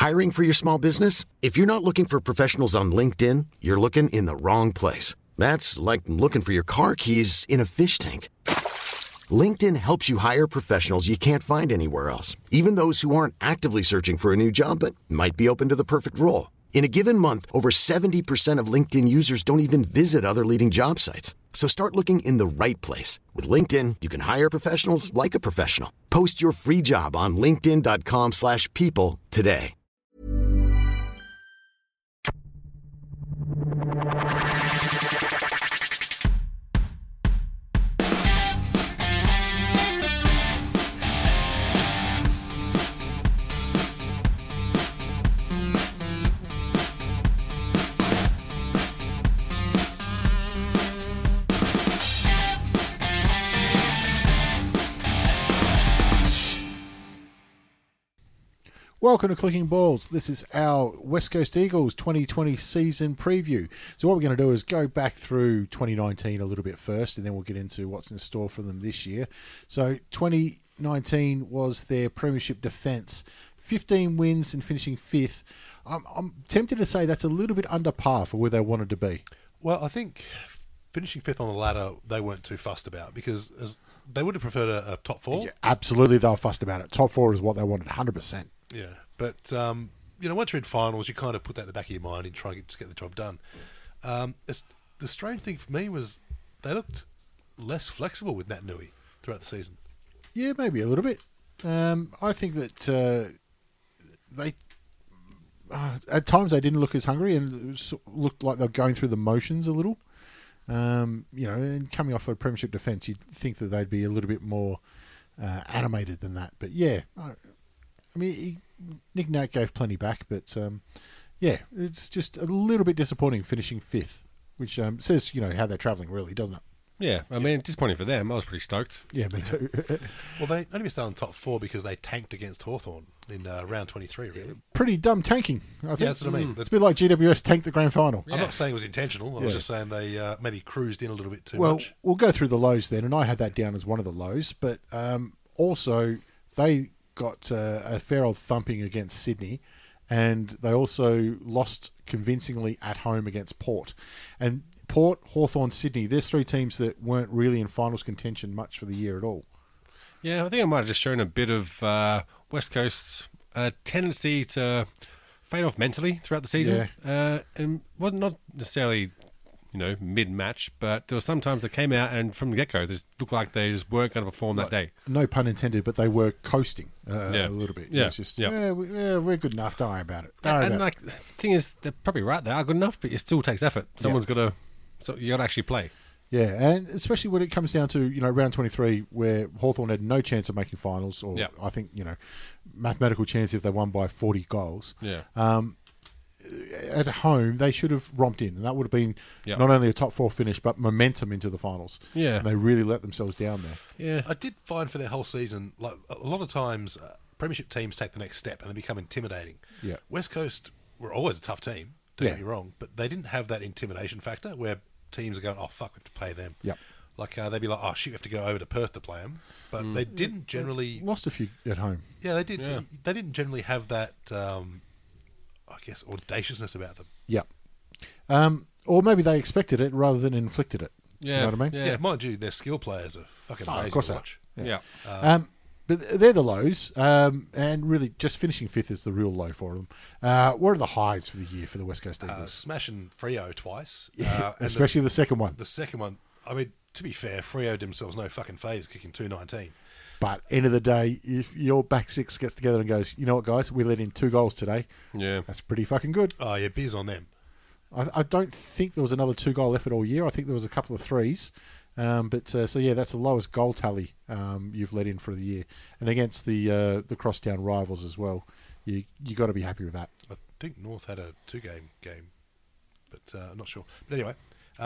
Hiring for your small business? If you're not looking for professionals on LinkedIn, you're looking in the wrong place. That's like looking for your car keys in a fish tank. LinkedIn helps you hire professionals you can't find anywhere else, even those who aren't actively searching for a new job but might be open to the perfect role. In a given month, over 70% of LinkedIn users don't even visit other leading job sites. So start looking in the right place. With LinkedIn, you can hire professionals like a professional. Post your free job on linkedin.com/people today. Welcome to Clicking Balls. This is our West Coast Eagles 2020 season preview. So what we're going to do is go back through 2019 a little bit first, and then we'll get into what's in store for them this year. So 2019 was their premiership defence. 15 wins and finishing fifth. I'm tempted to say that's a little bit under par for where they wanted to be. Well, I think finishing fifth on the ladder, they weren't too fussed about because they would have preferred a top four. Yeah, absolutely, they were fussed about it. Top four is what they wanted, 100%. Yeah, but once you're in finals, you kind of put that in the back of your mind and try to just get the job done. The strange thing for me was they looked less flexible with Nat Nui throughout the season. Yeah, maybe a little bit. I think that they at times they didn't look as hungry and looked like they were going through the motions a little. And coming off a premiership defence, you'd think that they'd be a little bit more animated than that. But yeah, I mean, Nick Nat gave plenty back, but it's just a little bit disappointing finishing fifth, which says how they're travelling, really, doesn't it? Yeah, I mean, disappointing for them. I was pretty stoked. Yeah, me too. Well, they only missed out on top four because they tanked against Hawthorn in round 23, really. Pretty dumb tanking, I think. Yeah, that's what I mean. It's a bit like GWS tanked the grand final. I'm not saying it was intentional. I was just saying they maybe cruised in a little bit too much. Well, we'll go through the lows then, and I had that down as one of the lows, but also they got a fair old thumping against Sydney, and they also lost convincingly at home against Port. And Port, Hawthorn, Sydney, there's three teams that weren't really in finals contention much for the year at all. Yeah, I think I might have just shown a bit of West Coast's tendency to fade off mentally throughout the season. Yeah. And wasn't not necessarily, mid-match, but there were some times they came out and from the get-go, they looked like they just weren't going to perform that day. No pun intended, but they were coasting a little bit. Yeah. It's just, we're good enough. Don't worry about it. The thing is, they're probably right. They are good enough, but it still takes effort. Someone's got to... So you got to actually play. Yeah, and especially when it comes down to, round 23, where Hawthorn had no chance of making finals, or I think, mathematical chance if they won by 40 goals. Yeah. At home, they should have romped in, and that would have been not only a top four finish, but momentum into the finals. Yeah. And they really let themselves down there. Yeah. I did find for their whole season, like a lot of times, premiership teams take the next step and they become intimidating. Yeah. West Coast were always a tough team, don't get me wrong, but they didn't have that intimidation factor where teams are going, oh, fuck, we have to play them. Yep. Like, they'd be like, oh, shit, we have to go over to Perth to play them. But they didn't generally... Lost a few at home. Yeah, they did. Yeah. They didn't generally have that, audaciousness about them. Yep. Or maybe they expected it rather than inflicted it. Yeah. You know what I mean? Yeah, mind you, their skill players are fucking amazing of course to watch. Yeah. But they're the lows, and really just finishing fifth is the real low for them. What are the highs for the year for the West Coast Eagles? Smashing Freo twice. Especially the second one. The second one, I mean, to be fair, Freo did themselves no fucking favours kicking 219. But end of the day, if your back six gets together and goes, you know what, guys, we let in 2 goals today. Yeah. That's pretty fucking good. Oh, yeah, beers on them. I don't think there was another 2-goal effort all year. I think there was a couple of threes. That's the lowest goal tally you've let in for the year, and against the crosstown rivals as well. You got to be happy with that. I think North had a 2-game game, but I'm not sure. But anyway,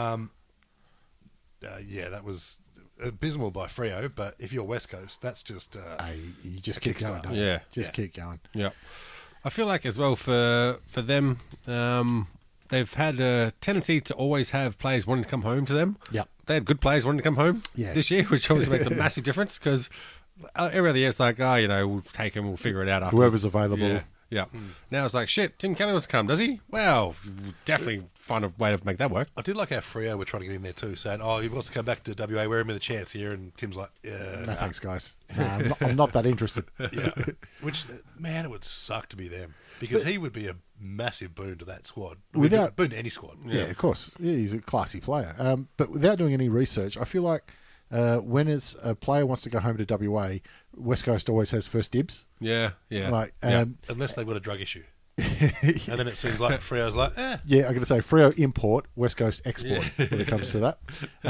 that was abysmal by Freo. But if you're West Coast, that's just you just keep going. Kickstarter. Yeah, keep going. Yeah, I feel like as well for them. They've had a tendency to always have players wanting to come home to them. Yep. They had good players wanting to come home this year, which obviously makes a massive difference because every other year it's like, we'll take them, we'll figure it out afterwards. Whoever's available. Yeah. Now it's like, shit, Tim Kelly wants to come, does he? Well, definitely find a way to make that work. I did like how Freo were trying to get in there too, saying, "Oh, he wants to come back to WA. We're him with a chance here." And Tim's like, "Yeah, No, thanks, guys. No, I'm not that interested. yeah." Which, man, it would suck to be them because he would be a massive boon to that squad. Without- boon to any squad. Yeah, of course. Yeah, he's a classy player. But without doing any research, I feel like when a player wants to go home to WA, West Coast always has first dibs. Yeah, yeah. Like, Unless they've got a drug issue, and then it seems like Freo's like, yeah, I'm going to say Freo import, West Coast export when it comes to that.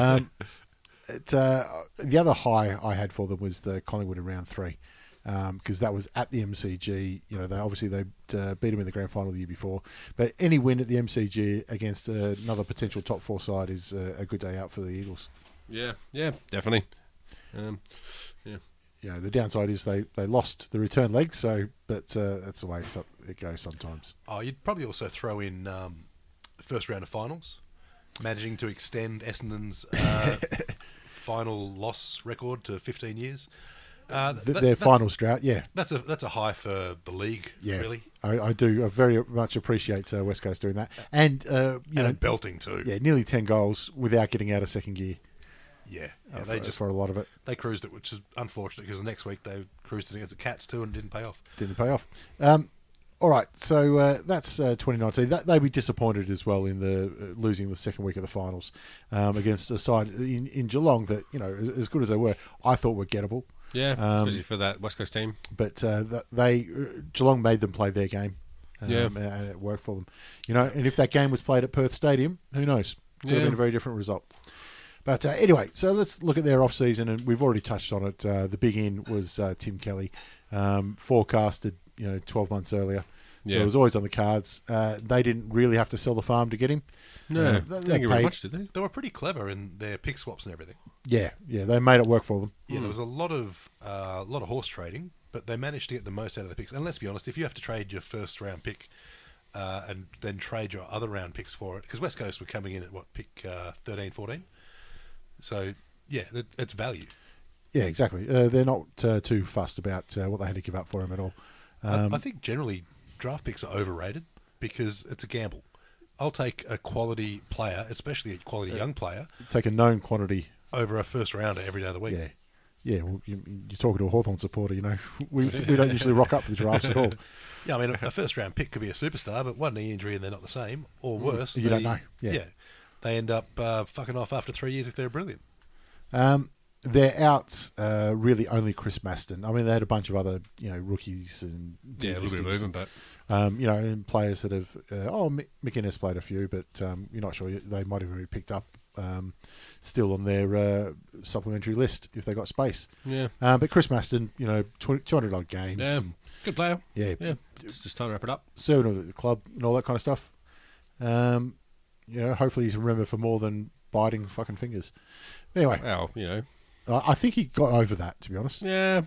The other high I had for them was the Collingwood in round 3. Because that was at the MCG. You know, they beat them in the grand final the year before. But any win at the MCG against another potential top 4 side is a good day out for the Eagles. Yeah, definitely. Yeah. You know, the downside is they lost the return leg. But that's the way it goes sometimes. oh, you'd probably also throw in first round of finals, managing to extend Essendon's final loss record to 15 years. Their finals drought, yeah. That's a high for the league, Yeah, really. I do. I very much appreciate West Coast doing that. And, And belting too. yeah, nearly 10 goals without getting out of second gear Yeah. for a lot of it. They cruised it, which is unfortunate because the next week they cruised it against the Cats too and didn't pay off. Didn't pay off. All right, so that's 2019. They'd be disappointed as well in the losing the second week of the finals against a side in Geelong that, you know, as good as they were, I thought were gettable. Yeah, especially for that West Coast team. But Geelong made them play their game, and it worked for them. You know, and if that game was played at Perth Stadium, who knows? Could have been a very different result. But anyway, so let's look at their off-season, and we've already touched on it. The big in was Tim Kelly, forecasted 12 months earlier. So it was always on the cards. They didn't really have to sell the farm to get him. No, they thank you very paid- much, did they? They were pretty clever in their pick swaps and everything. Yeah, they made it work for them. Yeah, there was a lot of horse trading, but they managed to get the most out of the picks. And let's be honest, if you have to trade your first round pick and then trade your other round picks for it, because West Coast were coming in at pick 13, 14. So yeah, it's value. Yeah, exactly. They're not too fussed about what they had to give up for him at all. I think generally draft picks are overrated because it's a gamble. I'll take a quality player, especially a quality young player, Take a known quantity. over a first rounder every day of the week. Yeah. Well, you're talking to a Hawthorn supporter. You know, we don't usually rock up for the drafts at all. Yeah, I mean, a first round pick could be a superstar, but one knee injury and they're not the same, or worse. You don't know. Yeah. They end up fucking off after 3 years if they're brilliant. Their outs really only Chris Maston. I mean, they had a bunch of other rookies and Yeah, a little bit of movement, but and players that have. McInnes played a few, but you're not sure they might even be picked up still on their supplementary list if they got space. yeah, But Chris Maston, 200 odd games. yeah, and, good player. yeah, It's just time to wrap it up. servant of the club and all that kind of stuff. Hopefully he's remembered for more than biting fucking fingers. Anyway, Well, I think he got over that, to be honest. I've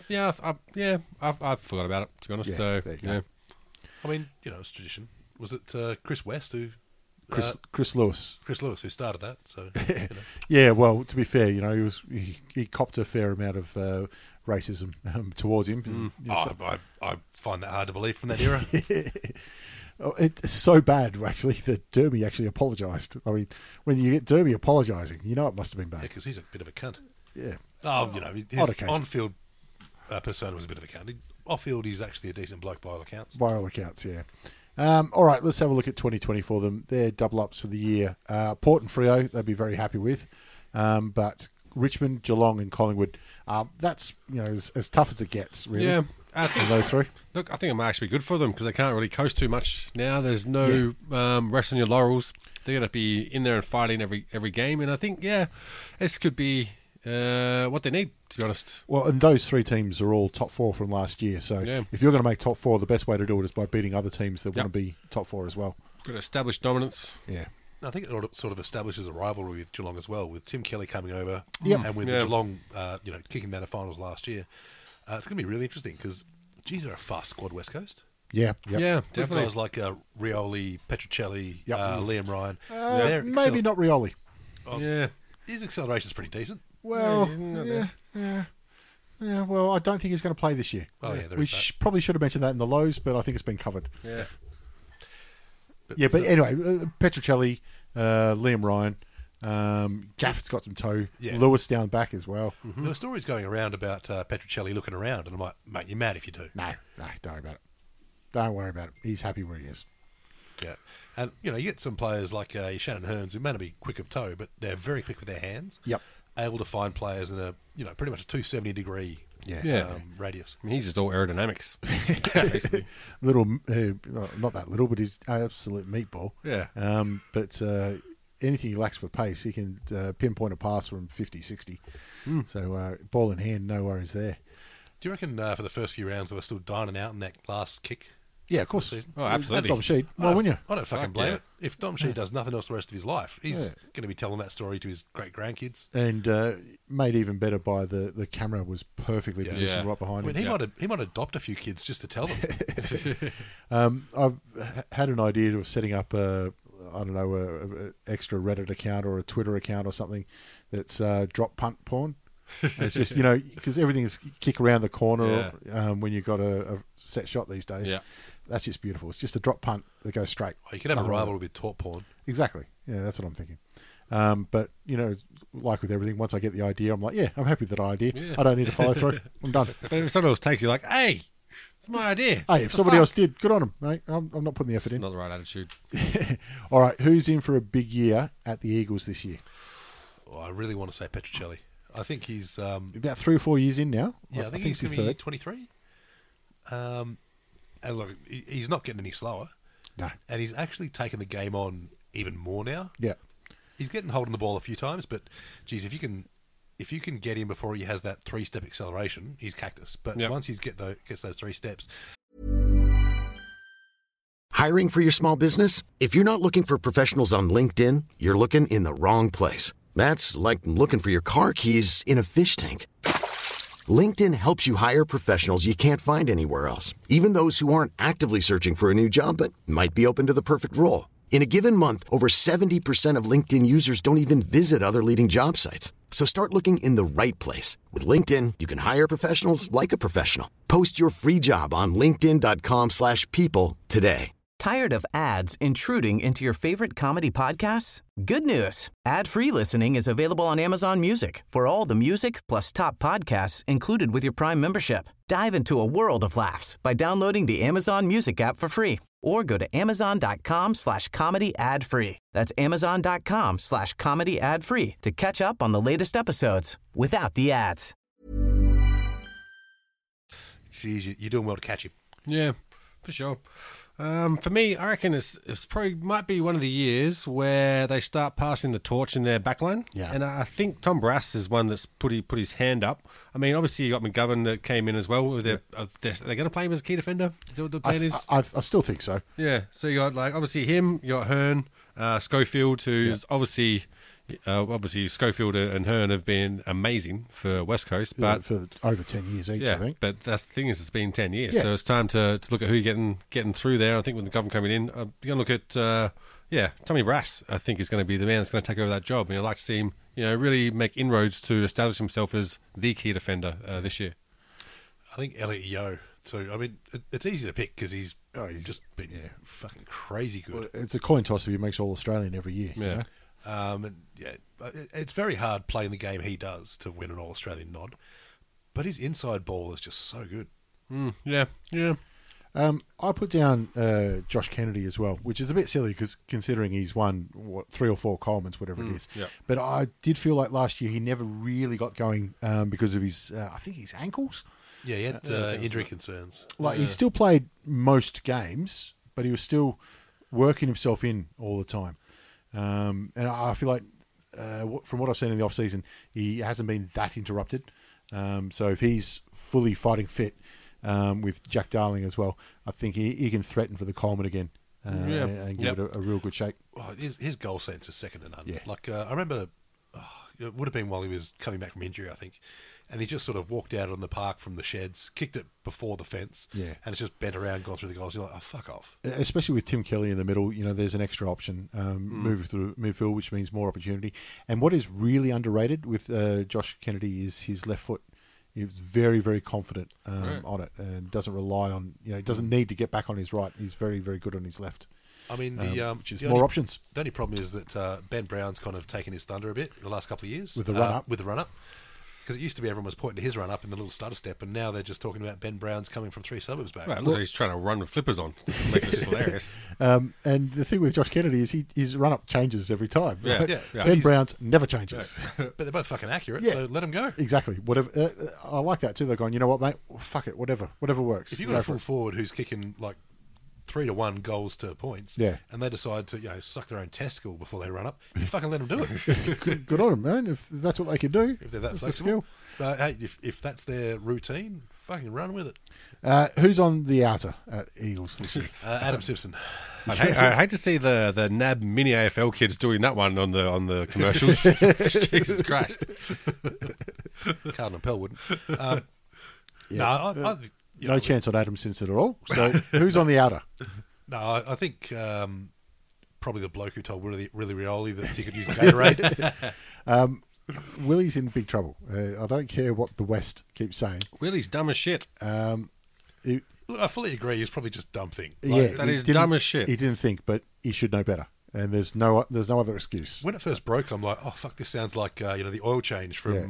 forgot about it, to be honest. Yeah, So there you go. yeah, I mean, it's tradition. Was it Chris West who... Chris Lewis. Chris Lewis who started that, so... Yeah, well, to be fair, he copped a fair amount of racism towards him. I find that hard to believe from that era. It's so bad, actually, that Derby actually apologised. I mean, when you get Derby apologising, it must have been bad. Because he's a bit of a cunt. Yeah. Oh, On his occasion. on-field persona was a bit of a cunt. Off-field, he's actually a decent bloke by all accounts. By all accounts, yeah. All right, let's have a look at 2020 for them. They're double-ups for the year. Port and Freo, they'd be very happy with. But Richmond, Geelong and Collingwood, that's as tough as it gets, really. yeah. For those three. Look, I think it might actually be good for them because they can't really coast too much now. There's no rest on your laurels. They're going to be in there and fighting every game, and I think this could be what they need, to be honest. Well, and those three teams are all top 4 from last year. So if you're going to make top 4, the best way to do it is by beating other teams that want to be top 4 as well. Good established dominance. Yeah. I think it sort of establishes a rivalry with Geelong as well, with Tim Kelly coming over Yep. and with Yeah. the Geelong, kicking them out of finals last year. It's going to be really interesting because, geez, they're a fast squad, West Coast. Yeah. Yep. Yeah, With definitely. guys like Rioli, Petruccelli, Yep. Liam Ryan. Maybe not Rioli. Yeah. His acceleration's pretty decent. Well, he's not yeah. Yeah, well, I don't think he's going to play this year. Oh, yeah, there we is that. probably should have mentioned that in the lows, but I think it's been covered. Yeah. But anyway, Petrocelli, Liam Ryan, Gafford's got some toe. Yeah. Lewis down back as well. There were stories going around about Petrocelli looking around, and I'm like, mate, you're mad if you do. No, don't worry about it. Don't worry about it. He's happy where he is. Yeah. And, you get some players like Shannon Hearns who may not be quick of toe, but they're very quick with their hands. Yep. Able to find players in a, pretty much a 270-degree Yeah. radius. I mean, he's just all aerodynamics, basically. Little, not that little, but he's absolute meatball. Yeah. But anything he lacks for pace, he can pinpoint a pass from 50, 60. So ball in hand, no worries there. Do you reckon for the first few rounds they were still dining out in that last kick? Yeah, of course. Season? Oh, absolutely. Dom Sheed. Why wouldn't you? I don't fucking Fuck blame yeah. it. If Dom Sheed does nothing else the rest of his life, he's Yeah. going to be telling that story to his great-grandkids. And made even better by the camera was perfectly Yeah. positioned Yeah. right behind I mean, him. he might adopt a few kids just to tell them. I've had an idea of setting up a extra Reddit account or a Twitter account or something that's drop punt porn. And it's just, because everything is kick around the corner when you've got a set shot these days. Yeah. That's just beautiful. It's just a drop punt that goes straight. Well, you could have a Nothing wrong rival with with taught porn. it. Exactly. Yeah, that's what I'm thinking. But, like with everything, once I get the idea, I'm like, yeah, I'm happy with that idea. Yeah. I don't need to follow through. I'm done. But if someone else takes you, like, hey, it's my idea. Hey, if somebody else did, good on them, mate. I'm not putting the effort in. Not the right attitude. All right, who's in for a big year at the Eagles this year? Oh, I really want to say Petrocelli. I think he's... About 3 or 4 years in now. I think he's going to be 23. And look, he's not getting any slower. No. And he's actually taken the game on even more now. Yeah. He's getting hold of the ball a few times, but geez, if you can get him before he has that 3-step acceleration, he's cactus. But Yep. once he's gets those 3 steps, Hiring for your small business? If you're not looking for professionals on LinkedIn, you're looking in the wrong place. That's like looking for your car keys in a fish tank. LinkedIn helps you hire professionals you can't find anywhere else, even those who aren't actively searching for a new job but might be open to the perfect role. In a given month, over 70% of LinkedIn users don't even visit other leading job sites. So start looking in the right place. With LinkedIn, you can hire professionals like a professional. Post your free job on linkedin.com/people today. Tired of ads intruding into your favorite comedy podcasts? Good news. Ad-free listening is available on Amazon Music for all the music plus top podcasts included with your Prime membership. Dive into a world of laughs by downloading the Amazon Music app for free or go to amazon.com/comedy ad-free. That's amazon.com/comedy ad-free to catch up on the latest episodes without the ads. geez, you're doing well to catch him. Yeah, for sure. For me, I reckon it's probably might be one of the years where they start passing the torch in their backline. Yeah. And I think Tom Brass is one that's put his hand up. I mean, obviously you got McGovern that came in as well. They're going to play him as a key defender. Is that what the plan is? I still think so. Yeah. So you got obviously him. You got Hearn, Schofield, who's obviously Schofield and Hearn have been amazing for West Coast, but for over 10 years each, I yeah, think. but that's the thing is it's been 10 years, Yeah. so it's time to look at who you're getting through there. I think with the government coming in, you're going to look at Tommy Brass. I think is going to be the man that's going to take over that job, and I'd like to see him really make inroads to establish himself as the key defender this year. I think Elliot Yeo too. I mean, it's easy to pick because he's he's- just been fucking crazy good. It's a coin toss if he makes All-Australian every year. you Yeah. know? And it's very hard playing the game he does to win an All-Australian nod, but his inside ball is just so good. Yeah. I put down Josh Kennedy as well, which is a bit silly because considering he's won 3 or 4 Colemans, whatever it is. yeah. But I did feel like last year he never really got going because of his, I think his ankles. Yeah, he had injury concerns. Like he still played most games, but he was still working himself in all the time. And I feel like from what I've seen in the off season, he hasn't been that interrupted. So if he's fully fighting fit with Jack Darling as well, I think he can threaten for the Coleman again and give it a real good shake. Oh, his goal sense is second to none. Yeah. Like I remember, it would have been while he was coming back from injury, I think, and he just sort of walked out on the park from the sheds, kicked it before the fence, Yeah. and it's just bent around, gone through the goals. You're like, oh, fuck off. Especially with Tim Kelly in the middle, there's an extra option move through midfield, which means more opportunity. And what is really underrated with Josh Kennedy is his left foot. He was very, very confident on it, and doesn't rely on. He doesn't need to get back on his right. He's very, very good on his left. I mean, which is more options. The only problem is that Ben Brown's kind of taken his thunder a bit in the last couple of years With the run-up. With the run up, because it used to be everyone was pointing to his run up in the little stutter step, and now they're just talking about Ben Brown's coming from 3 suburbs back. Well, it looks like he's trying to run with flippers on. It makes it hilarious. And the thing with Josh Kennedy is his run up changes every time. Yeah, right? yeah. Ben Brown's never changes. But they're both fucking accurate, Yeah. so let them go. Exactly. Whatever. I like that too. They're going, you know what, mate? Fuck it. Whatever works. If you've got a full forward who's kicking like 3-1 goals to points, Yeah. and they decide to suck their own testicle before they run up, you fucking let them do it. Good on them, man. If that's what they can do, If they're that it's a flexible. skill. But hey, if that's their routine, fucking run with it. Who's on the outer at Eagles this year? Adam Simpson. I hate to see the NAB mini AFL kids doing that one on the commercials. Jesus Christ. Cardinal Pell wouldn't. No, No chance on Adam Simpson at all. So who's on the outer? No, I think probably the bloke who told Willie Rioli that he could use Gatorade. Willie's in big trouble. I don't care what the West keeps saying. Willie's dumb as shit. Look, I fully agree. He's probably just dumb thing. That he is didn't- dumb as shit. He didn't think, but he should know better. And there's no other excuse. When it first broke, I'm like, oh fuck, this sounds like the oil change from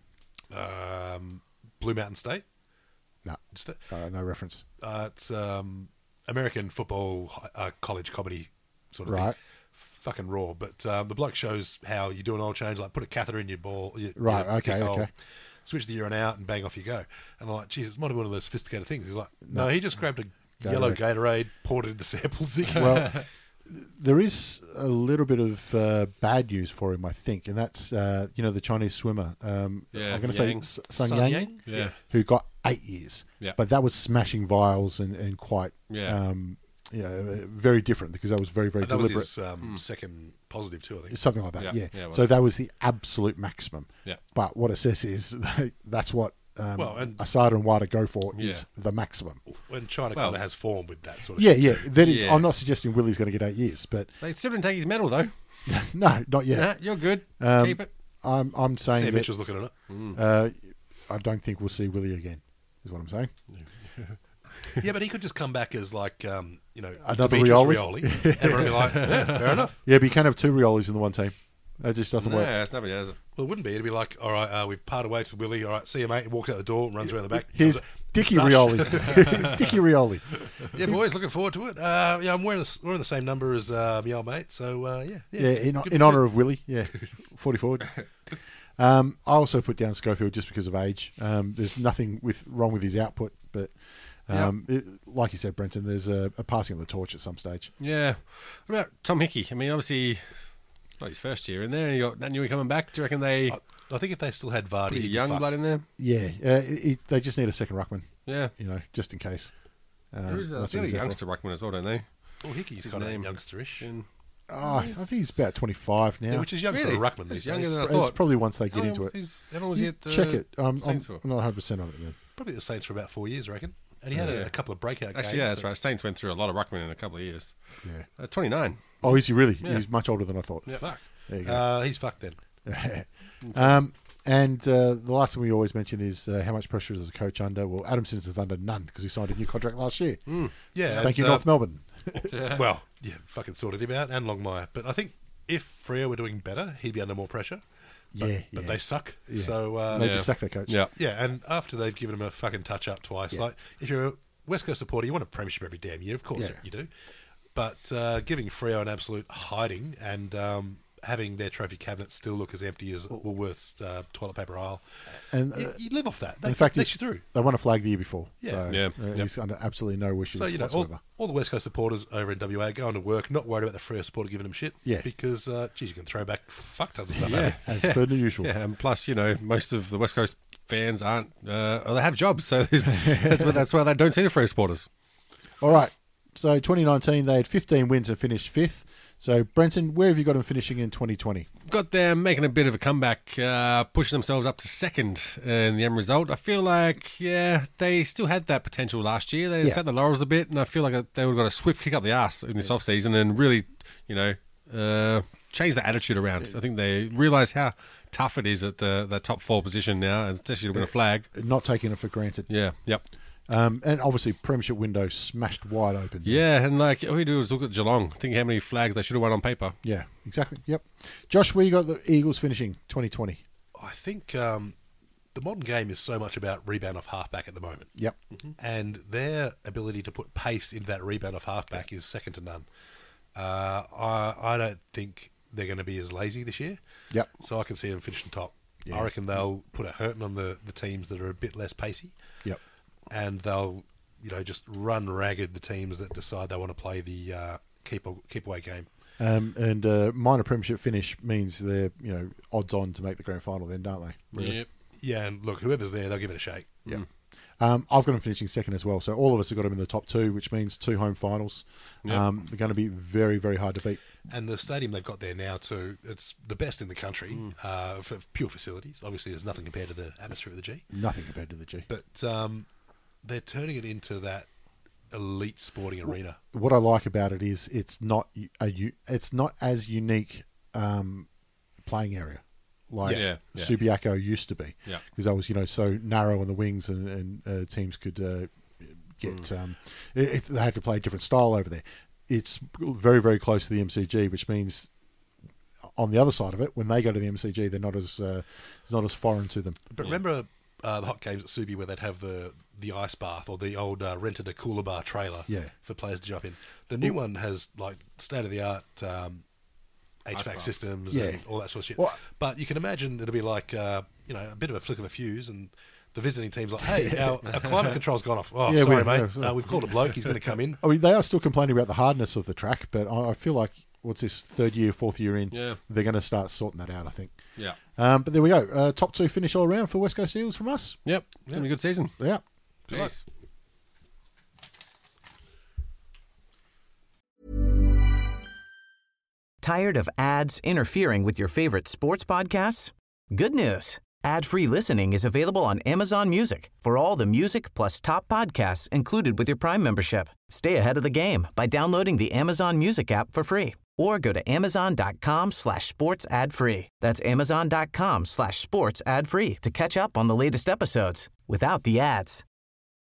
Blue Mountain State. No, Just that- no reference. It's American football college comedy sort of Right. thing. Fucking raw. But the bloke shows how you do an oil change, like put a catheter in your ball. Right, your okay, kick hole, okay. Switch the urine out and bang, off you go. And I'm like, geez, it might have been one of those sophisticated things. He's like, no, he just grabbed a yellow Gatorade, poured it into sample thinking. Well, there is a little bit of bad news for him, I think, and that's the Chinese swimmer. I'm going to say Yang. Sun Yang, Yeah. who got 8 years. Yeah. But that was smashing vials and quite Yeah. very different because that was very, very And that was deliberate. his second positive too, I think. Something like that, Yeah. yeah. Yeah, it was. So that was the absolute maximum. Yeah. But what it says is that's what and Asada and Wada go for is the maximum. when China Well- kind of has form with that sort of Yeah, shit. yeah. That is. Yeah. I'm not suggesting Willie's going to get 8 years, but They still didn't take his medal though. no, not yet. Nah, you're good. Keep it. I'm saying Sam that Mitchell's looking at it. I don't think we'll see Willie again. Is what I'm saying. Yeah, but he could just come back as like, Another Demetrius Rioli. Everyone would be like, yeah, fair enough. Yeah, but you can't have 2 Riolis in the one team. That just doesn't work. Yeah, it's never does it. Well, it wouldn't be. It'd be like, all right, we've parted ways with Willie. All right, see you, mate. He walks out the door and runs around the back. Here's Dickie Moustache. Rioli. Dickie Rioli. Yeah, boys, looking forward to it. I'm wearing the same number as my old mate, so yeah. Yeah, good in honour of Willie. Yeah, 40 forward. I also put down Schofield just because of age. There's nothing wrong with his output, but like you said, Brenton, there's a passing of the torch at some stage. Yeah. What about Tom Hickey? I mean, obviously, not his first year in there, and you got Nat Nui coming back. Do you reckon they I think if they still had Vardy, put a he'd be young fucked. blood in there? Yeah, they just need a second ruckman, Yeah. just in case. There is That's a what he's there youngster ruckman as well, don't they? Well, Hickey's his kind of name? youngsterish, And for. I think he's about 25 now. yeah, which is young Really? for a ruckman He's these younger days. than I It's thought. probably once they get into it. How long was he at Check it. I'm Saints not for? 100% on it then. Probably the Saints for about 4 years, I reckon. And he had a couple of breakout games. Actually, yeah, that's but- right. Saints went through a lot of ruckman in a couple of years. Yeah. 29. Oh, is he really? Yeah. He's much older than I thought. Fuck. There you go. He's fucked then. And the last thing we always mention is how much pressure is the coach under? Well, Adam Simpson's under none because he signed a new contract last year. Yeah. Thank you, and, North Melbourne. Well, yeah, fucking sorted him out, and Longmire. But I think if Freo were doing better, he'd be under more pressure. But they suck. Yeah. So They Yeah. just sacked their coach. Yeah. yeah, and after they've given him a fucking touch up twice, like if you're a West Coast supporter, you want a premiership every damn year. Of course Yeah. you do. But giving Freo an absolute hiding and having their trophy cabinet still look as empty as Woolworth's toilet paper aisle, And you live off that. the fact takes is, you through. they won a flag the year before. Yeah. So, Yeah. he's under absolutely no wishes So, whatsoever. all the West Coast supporters over in WA going to work, not worried about the Freo supporter giving them shit. Yeah. Because, geez, you can throw back fuck tons of stuff Yeah. at me. As per the usual. Yeah, and plus, most of the West Coast fans aren't, or they have jobs, so that's why they don't see the Freo supporters. All right. So 2019, they had 15 wins and finished fifth. So, Brenton, where have you got them finishing in 2020? Got them making a bit of a comeback, pushing themselves up to second in the end result. I feel like, they still had that potential last year. They sat in the laurels a bit, and I feel like they would have got a swift kick up the arse in this off-season and really, changed the attitude around. I think they realise how tough it is at the top 4 position now, and especially to win a flag. Not taking it for granted. Yeah, yep. And obviously, premiership window smashed wide open. Yeah, and like all we do is look at Geelong, think how many flags they should have won on paper. Yeah, exactly. Yep. Josh, where you got the Eagles finishing 2020? I think the modern game is so much about rebound off halfback at the moment. Yep. And their ability to put pace into that rebound off halfback is second to none. I don't think they're going to be as lazy this year. Yep. So I can see them finishing top. Yeah. I reckon they'll put a hurting on the teams that are a bit less pacey. Yep. And they'll, just run ragged the teams that decide they want to play the keep away game. And minor premiership finish means they're odds on to make the grand final then, don't they? Yep. Yeah, and look, whoever's there, they'll give it a shake. Yeah. I've got them finishing second as well. So all of us have got them in the top 2, which means 2 home finals. Yep. They're going to be very, very hard to beat. And the stadium they've got there now too, it's the best in the country for pure facilities. Obviously, there's nothing compared to the atmosphere of the G. Nothing compared to the G. But they're turning it into that elite sporting arena. What I like about it is it's not as unique playing area like Subiaco used to be. Yeah. Because I was so narrow on the wings and teams could get if they had to play a different style over there. It's very, very close to the MCG, which means on the other side of it, when they go to the MCG, they're not as foreign to them. But remember the hot games at Subi where they'd have the ice bath or the old rented a cooler bar trailer for players to jump in. The new one has like state of the art HVAC systems and all that sort of shit. Well, but you can imagine it'll be like a bit of a flick of a fuse, and the visiting team's like, "Hey, our climate control's gone off. Oh, sorry, mate. We've called a bloke. He's going to come in." I mean, they are still complaining about the hardness of the track, but I feel like what's this 3rd year, 4th year in? Yeah. They're going to start sorting that out, I think. Yeah. But there we go. Top 2 finish all around for West Coast Eagles from us. Yep. It's going to be a good season. Yeah. Good luck. Peace. Tired of ads interfering with your favorite sports podcasts? Good news. Ad-free listening is available on Amazon Music for all the music plus top podcasts included with your Prime membership. Stay ahead of the game by downloading the Amazon Music app for free or go to amazon.com/sports ad free. That's amazon.com/sports ad free to catch up on the latest episodes without the ads.